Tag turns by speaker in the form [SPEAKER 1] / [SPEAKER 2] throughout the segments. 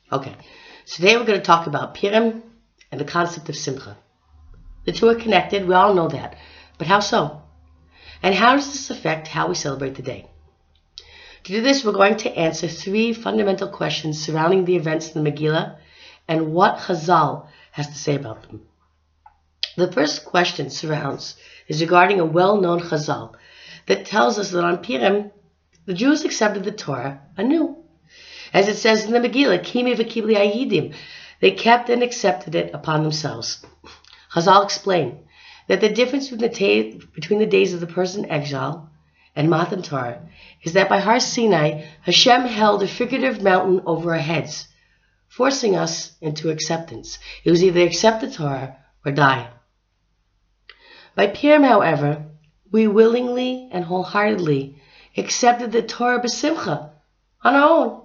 [SPEAKER 1] Okay, so today we're going to talk about Purim and the concept of Simcha. The two are connected, we all know that, but how so? And how does this affect how we celebrate the day? To do this, we're going to answer three fundamental questions surrounding the events in the Megillah and what Chazal has to say about them. The first question is regarding a well-known Chazal that tells us that on Purim, the Jews accepted the Torah anew. As it says in the Megillah, Kimi v'kibli ayidim, they kept and accepted it upon themselves. Chazal explain that the difference between the days of the person in exile and Matan Torah is that by Har Sinai, Hashem held a figurative mountain over our heads, forcing us into acceptance. It was either accept the Torah or die. By Purim, however, we willingly and wholeheartedly accepted the Torah b'simcha on our own.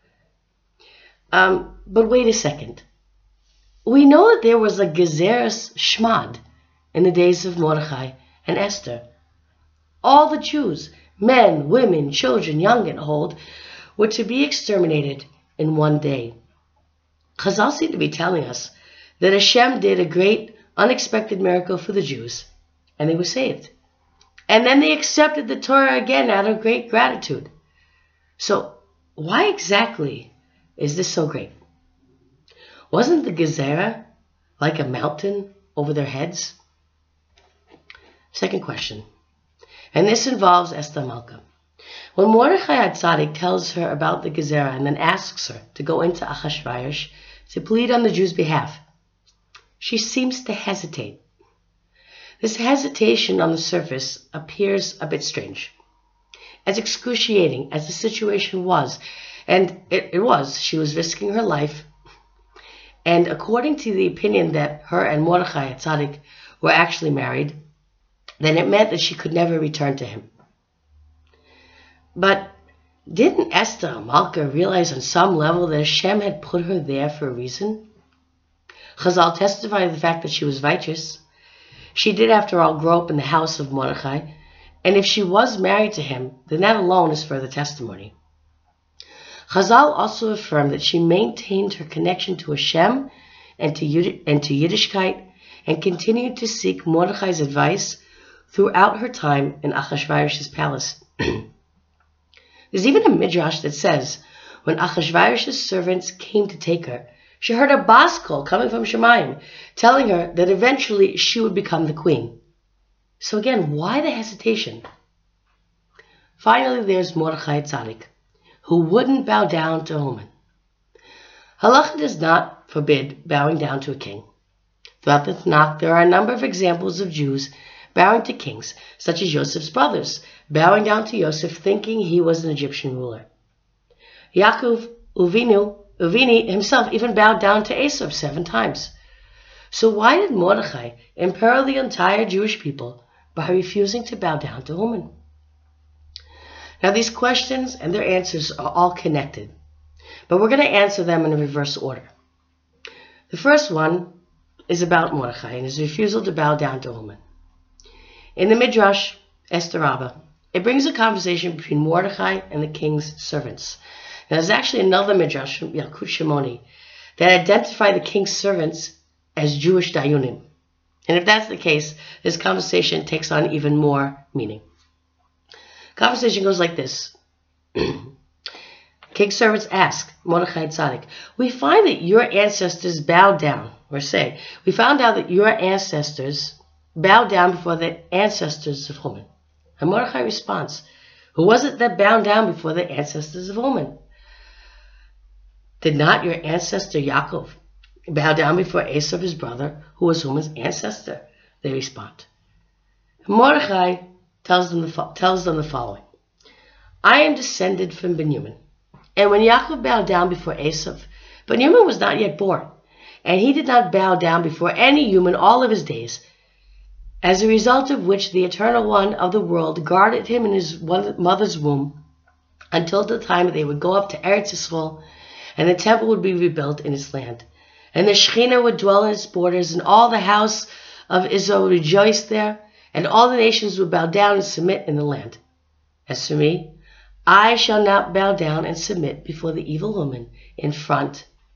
[SPEAKER 1] But wait a second. We know that there was a Gezeres Shmad in the days of Mordechai and Esther. All the Jews, men, women, children, young and old, were to be exterminated in one day. Chazal seem to be telling us that Hashem did a great, unexpected miracle for the Jews, and they were saved. And then they accepted the Torah again out of great gratitude. So, why exactly is this so great? Wasn't the Gezerah like a mountain over their heads? Second question, and this involves Esther Malka. When Mordechai HaTzadik tells her about the Gezerah and then asks her to go into Achashvarosh to plead on the Jews' behalf, she seems to hesitate. This hesitation on the surface appears a bit strange. As excruciating as the situation was, and it was, she was risking her life, and according to the opinion that her and Mordechai HaTzadik were actually married, then it meant that she could never return to him. But didn't Esther Malka realize on some level that Hashem had put her there for a reason? Chazal testified to the fact that she was righteous. She did, after all, grow up in the house of Mordechai, and if she was married to him, then that alone is further testimony. Chazal also affirmed that she maintained her connection to Hashem and to Yiddishkeit and continued to seek Mordechai's advice throughout her time in Achashvarosh's palace. There's even a midrash that says, when Achashvarosh's servants came to take her, she heard a bas kol coming from Shemayim, telling her that eventually she would become the queen. So again, why the hesitation? Finally, there's Mordechai HaTzadik, who wouldn't bow down to Haman. Halacha does not forbid bowing down to a king. Throughout the Tanakh, there are a number of examples of Jews bowing to kings, such as Yosef's brothers, bowing down to Yosef thinking he was an Egyptian ruler. Yaakov Uvini himself even bowed down to Esav 7 times. So why did Mordechai imperil the entire Jewish people by refusing to bow down to Haman? Now these questions and their answers are all connected, but we're going to answer them in a reverse order. The first one is about Mordechai and his refusal to bow down to Haman. In the Midrash, Esther Rabbah, it brings a conversation between Mordechai and the king's servants. Now there's actually another Midrash from Yalkut Shimoni that identify the king's servants as Jewish Dayunim. And if that's the case, this conversation takes on even more meaning. Conversation goes like this. King's servants ask Mordechai HaTzadik, we find that your ancestors bowed down, or say, we found out that your ancestors bowed down before the ancestors of Haman. And Mordechai responds, who was it that bowed down before the ancestors of Haman? Did not your ancestor Yaakov bow down before Esav, his brother, who was Haman's ancestor? They respond. And Mordechai tells them the following. I am descended from Benjamin. And when Yaakov bowed down before Esav, Benjamin was not yet born, and he did not bow down before any human all of his days, as a result of which the Eternal One of the world guarded him in his mother's womb until the time that they would go up to Eretz Yisrael, and the temple would be rebuilt in its land. And the Shekhinah would dwell in its borders, and all the house of Israel would rejoice there, and all the nations would bow down and submit in the land. As for me, I shall not bow down and submit before the evil woman in front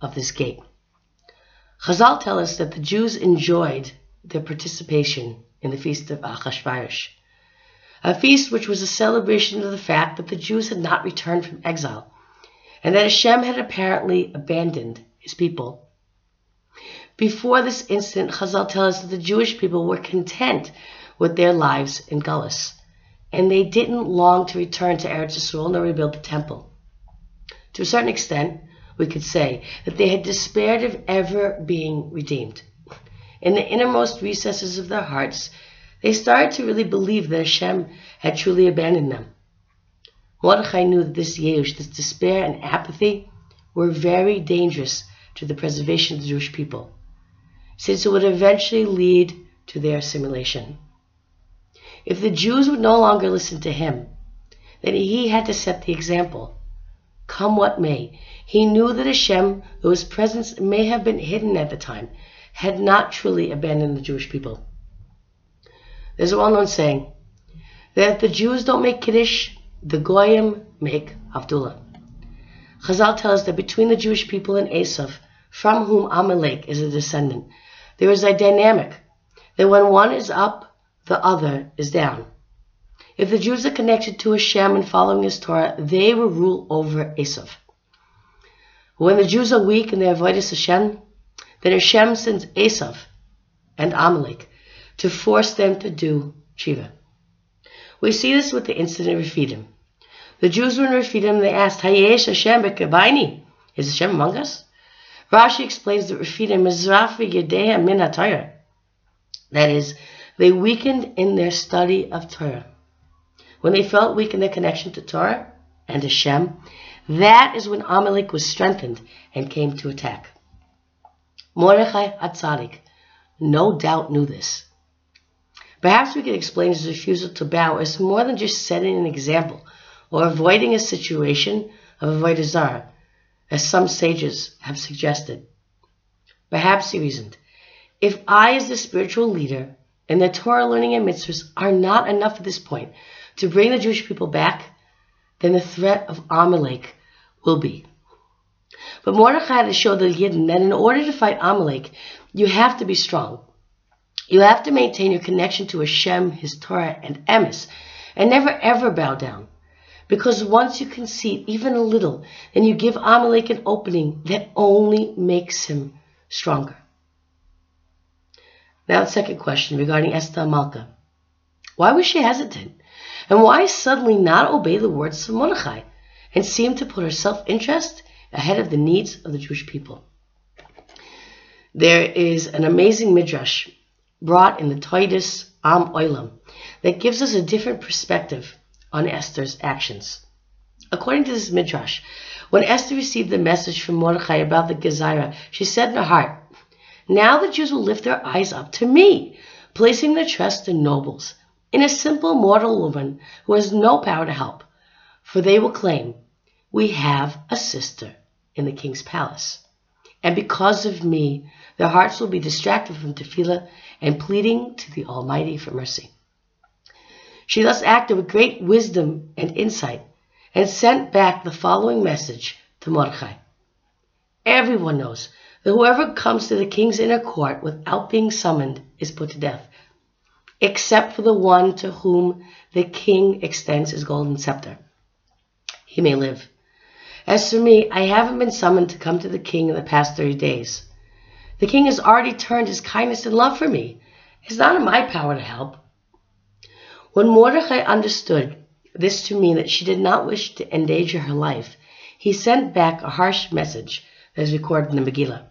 [SPEAKER 1] of this gate. Chazal tell us that the Jews enjoyed their participation in the feast of Achashvarosh, a feast which was a celebration of the fact that the Jews had not returned from exile, and that Hashem had apparently abandoned his people. Before this incident, Chazal tell us that the Jewish people were content with their lives in Gullus, and they didn't long to return to Eretz Yisrael nor rebuild the temple. To a certain extent, we could say that they had despaired of ever being redeemed. In the innermost recesses of their hearts, they started to really believe that Hashem had truly abandoned them. Mordechai knew that this yeush, this despair and apathy, were very dangerous to the preservation of the Jewish people, since it would eventually lead to their assimilation. If the Jews would no longer listen to him, then he had to set the example. Come what may, he knew that Hashem, though his presence may have been hidden at the time, had not truly abandoned the Jewish people. There's a well-known saying that if the Jews don't make Kiddush, the Goyim make Havdalah. Chazal tells us that between the Jewish people and Esav, from whom Amalek is a descendant, there is a dynamic that when one is up, the other is down. If the Jews are connected to Hashem and following his Torah, they will rule over Esav. When the Jews are weak in their avodas Hashem, then Hashem sends Esav and Amalek to force them to do tshuva. We see this with the incident of Rephidim. The Jews were in Rephidim and they asked, Hayesh Hashem b'kabayni? Is Hashem among us? Rashi explains that Rephidim is Rafi Yedeha min HaTorah. That is, they weakened in their study of Torah. When they felt weak in their connection to Torah and Hashem, that is when Amalek was strengthened and came to attack. Mordechai HaTzadik no doubt knew this. Perhaps we could explain his refusal to bow as more than just setting an example or avoiding a situation of avodah zarah, as some sages have suggested. Perhaps he reasoned, if I as the spiritual leader and the Torah learning and mitzvahs are not enough at this point to bring the Jewish people back, then the threat of Amalek will be. But Mordechai had to show the Yidden that in order to fight Amalek, you have to be strong. You have to maintain your connection to Hashem, his Torah, and Emes, and never ever bow down. Because once you concede even a little, then you give Amalek an opening that only makes him stronger. Now the second question regarding Esther Amalka. Why was she hesitant? And why suddenly not obey the words of Mordechai and seem to put her self-interest ahead of the needs of the Jewish people? There is an amazing midrash brought in the Toides Am Olam that gives us a different perspective on Esther's actions. According to this midrash, when Esther received the message from Mordechai about the Gezerah, she said in her heart, now the Jews will lift their eyes up to me, placing their trust in nobles, in a simple mortal woman who has no power to help, for they will claim, we have a sister in the king's palace. And because of me, their hearts will be distracted from tefillah and pleading to the Almighty for mercy. She thus acted with great wisdom and insight and sent back the following message to Mordechai. Everyone knows that whoever comes to the king's inner court without being summoned is put to death, except for the one to whom the king extends his golden scepter. He may live. As for me, I haven't been summoned to come to the king in the past 30 days. The king has already turned his kindness and love for me. It's not in my power to help. When Mordechai understood this to mean that she did not wish to endanger her life, he sent back a harsh message that is recorded in the Megillah.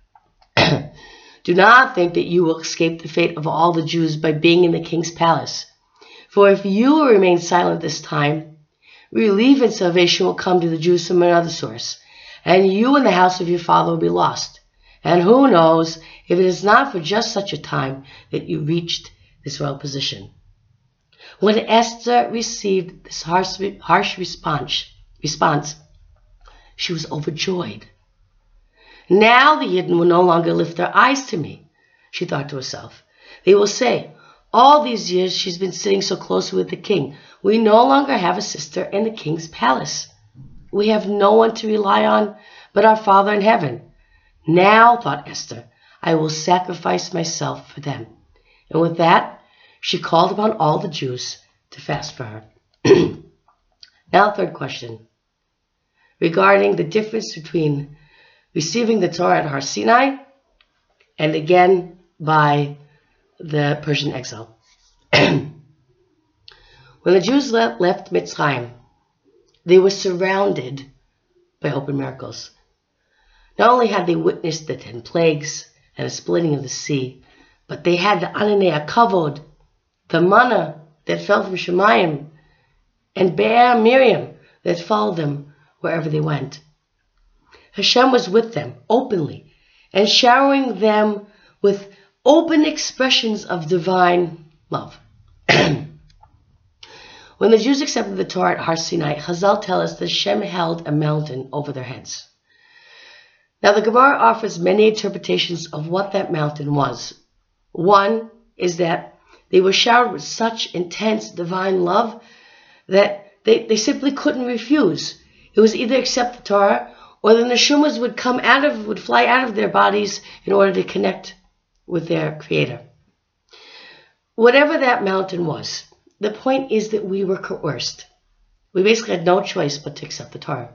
[SPEAKER 1] Do not think that you will escape the fate of all the Jews by being in the king's palace. For if you will remain silent this time, relief and salvation will come to the Jews from another source, and you and the house of your father will be lost. And who knows if it is not for just such a time that you reached this royal position. When Esther received this harsh response, she was overjoyed. Now the Yidden will no longer lift their eyes to me, she thought to herself. They will say, all these years she's been sitting so closely with the king. We no longer have a sister in the king's palace. We have no one to rely on but our Father in heaven. Now, thought Esther, I will sacrifice myself for them. And with that, she called upon all the Jews to fast for her. Now, third question. Regarding the difference between receiving the Torah at Har Sinai and again by the Persian exile. When the Jews left Mitzrayim, they were surrounded by open miracles. Not only had they witnessed the 10 plagues and the splitting of the sea, but they had the Ananei HaKavod, the manna that fell from Shemayim, and Be'er Miriam that followed them wherever they went. Hashem was with them openly and showering them with open expressions of divine love. When the Jews accepted the Torah at Har Sinai, Chazal tell us that Hashem held a mountain over their heads. Now the Gemara offers many interpretations of what that mountain was. One is that they were showered with such intense divine love that they simply couldn't refuse. It was either accept the Torah or the neshumas would fly out of their bodies in order to connect with their Creator. Whatever that mountain was, the point is that we were coerced. We basically had no choice but to accept the Torah.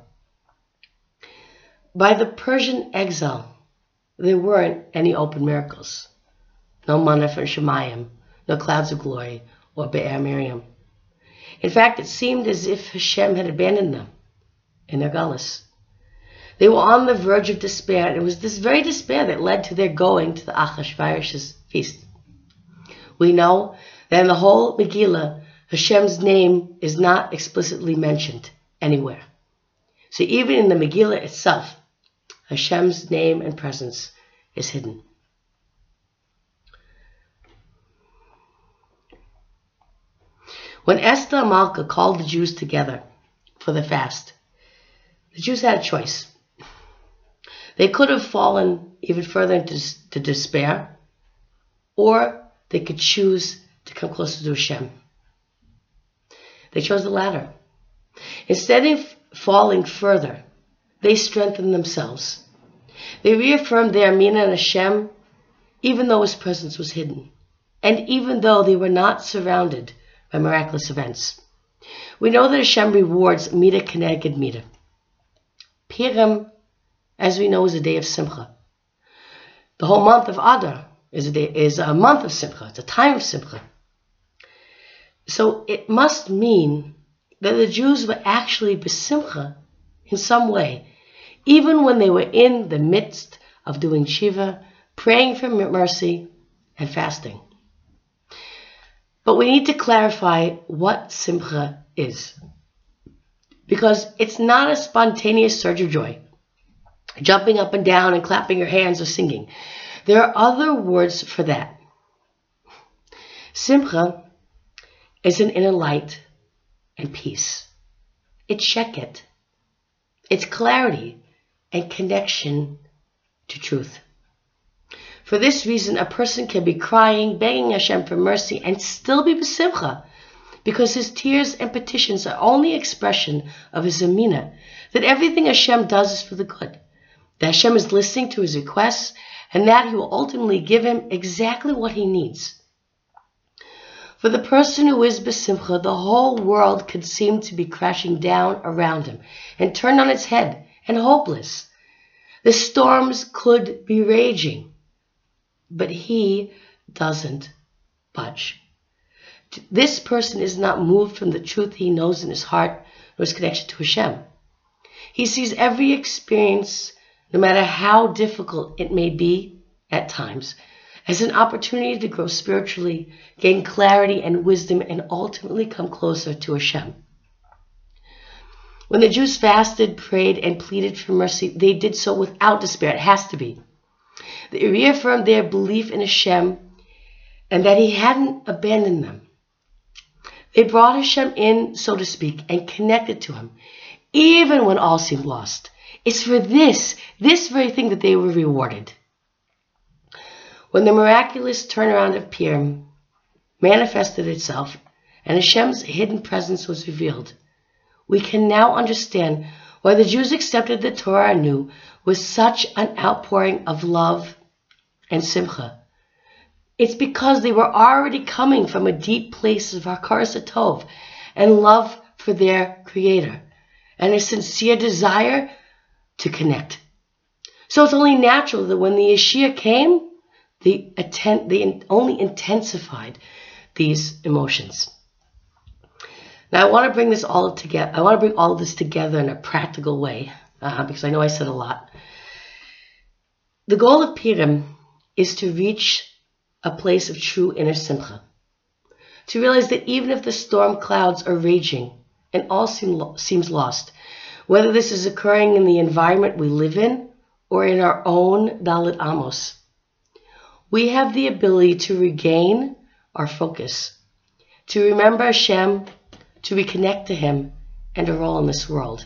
[SPEAKER 1] By the Persian exile, there weren't any open miracles. No manna from Shemayim, no clouds of glory, or Be'er Miriam. In fact, it seemed as if Hashem had abandoned them in their galus. They were on the verge of despair, and it was this very despair that led to their going to the Achashverosh's feast. We know that in the whole Megillah, Hashem's name is not explicitly mentioned anywhere. So even in the Megillah itself, Hashem's name and presence is hidden. When Esther Amalka called the Jews together for the fast, the Jews had a choice. They could have fallen even further into despair, or they could choose to come closer to Hashem. They chose the latter. Instead of falling further, they strengthened themselves. They reaffirmed their Amunah in Hashem, even though His presence was hidden, and even though they were not surrounded by miraculous events. We know that Hashem rewards Midah Keneged Midah. Purim, as we know, is a day of Simcha. The whole month of Adar is a month of Simcha. It's a time of Simcha. So it must mean that the Jews were actually besimcha in some way, even when they were in the midst of doing tshuva, praying for mercy, and fasting. But we need to clarify what simcha is, because it's not a spontaneous surge of joy, jumping up and down and clapping your hands or singing. There are other words for that. Simcha is an inner light and peace. It's sheket. It's clarity and connection to truth. For this reason, a person can be crying, begging Hashem for mercy, and still be besimcha, because his tears and petitions are only expression of his Amunah, that everything Hashem does is for the good, that Hashem is listening to his requests, and that He will ultimately give him exactly what he needs. For the person who is besimcha, the whole world could seem to be crashing down around him and turned on its head and hopeless. The storms could be raging, but he doesn't budge. This person is not moved from the truth he knows in his heart nor his connection to Hashem. He sees every experience, no matter how difficult it may be at times, as an opportunity to grow spiritually, gain clarity and wisdom, and ultimately come closer to Hashem. When the Jews fasted, prayed, and pleaded for mercy, they did so without despair. It has to be. They reaffirmed their belief in Hashem and that He hadn't abandoned them. They brought Hashem in, so to speak, and connected to Him, even when all seemed lost. It's for this very thing that they were rewarded. When the miraculous turnaround of Purim manifested itself and Hashem's hidden presence was revealed, we can now understand why the Jews accepted the Torah anew with such an outpouring of love and simcha. It's because they were already coming from a deep place of hakaras hatov and love for their Creator and a sincere desire to connect. So it's only natural that when the Yeshia came, they only intensified these emotions. Now I want to bring this all together. I want to bring all of this together in a practical way because I know I said a lot. The goal of Purim is to reach a place of true inner simcha. To realize that even if the storm clouds are raging and all seems lost, whether this is occurring in the environment we live in or in our own Dalit Amos, we have the ability to regain our focus, to remember Hashem, to reconnect to Him, and a role in this world.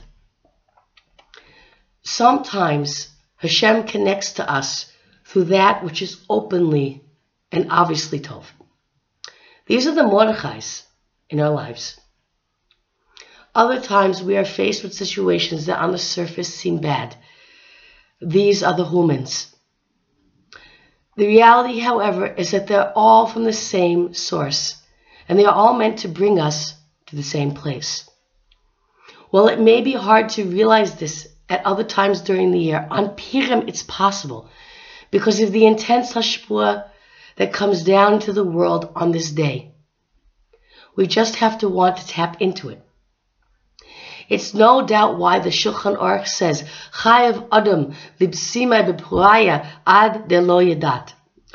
[SPEAKER 1] Sometimes Hashem connects to us through that which is openly and obviously Tov. These are the Mordechais in our lives. Other times we are faced with situations that on the surface seem bad. These are the humans. The reality, however, is that they're all from the same source, and they are all meant to bring us to the same place. While it may be hard to realize this at other times during the year, on Purim it's possible because of the intense hashpua that comes down to the world on this day. We just have to want to tap into it. It's no doubt why the Shulchan Aruch says, Chayav Adam libsimai b'puraya ad delo yadat.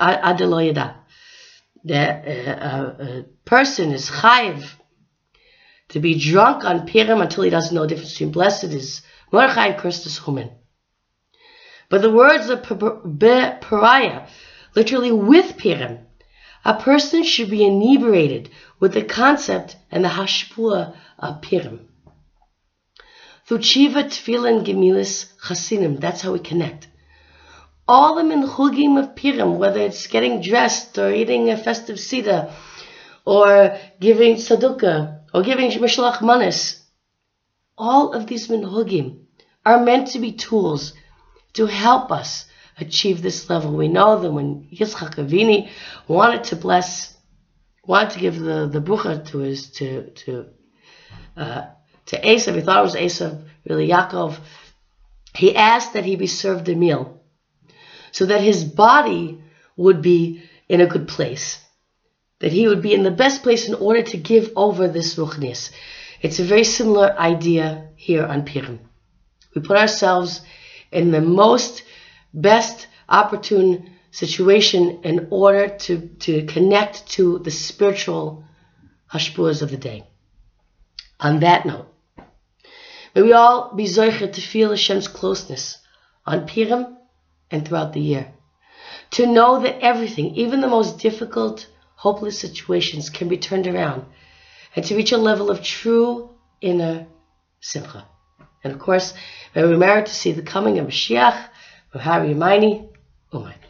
[SPEAKER 1] The person is chayav to be drunk on Purim until he doesn't know the difference between blessed is Mordechai and cursed is Haman. But the words of pariah, literally with Purim, a person should be inebriated with the concept and the hashpua of Purim. Through Tshiva, Tefillah, Gemilas, Chasidim, that's how we connect. All the minchugim of Purim, whether it's getting dressed or eating a festive seder or giving tzedukah or giving mishlach manis, all of these minhugim are meant to be tools to help us achieve this level. We know that when Yitzchak Avini wanted to give the brucha to Esav, he thought it was Esav, really Yaakov, he asked that he be served a meal so that his body would be in a good place, that he would be in the best place in order to give over this ruchnius. It's a very similar idea here on Purim. We put ourselves in the best opportune situation in order to connect to the spiritual hashpuas of the day. On that note, may we all be zoicher to feel Hashem's closeness on Purim and throughout the year. To know that everything, even the most difficult, hopeless situations, can be turned around, and to reach a level of true inner simcha. And of course, may we merit to see the coming of Mashiach, Hari Yamaini, Umayni.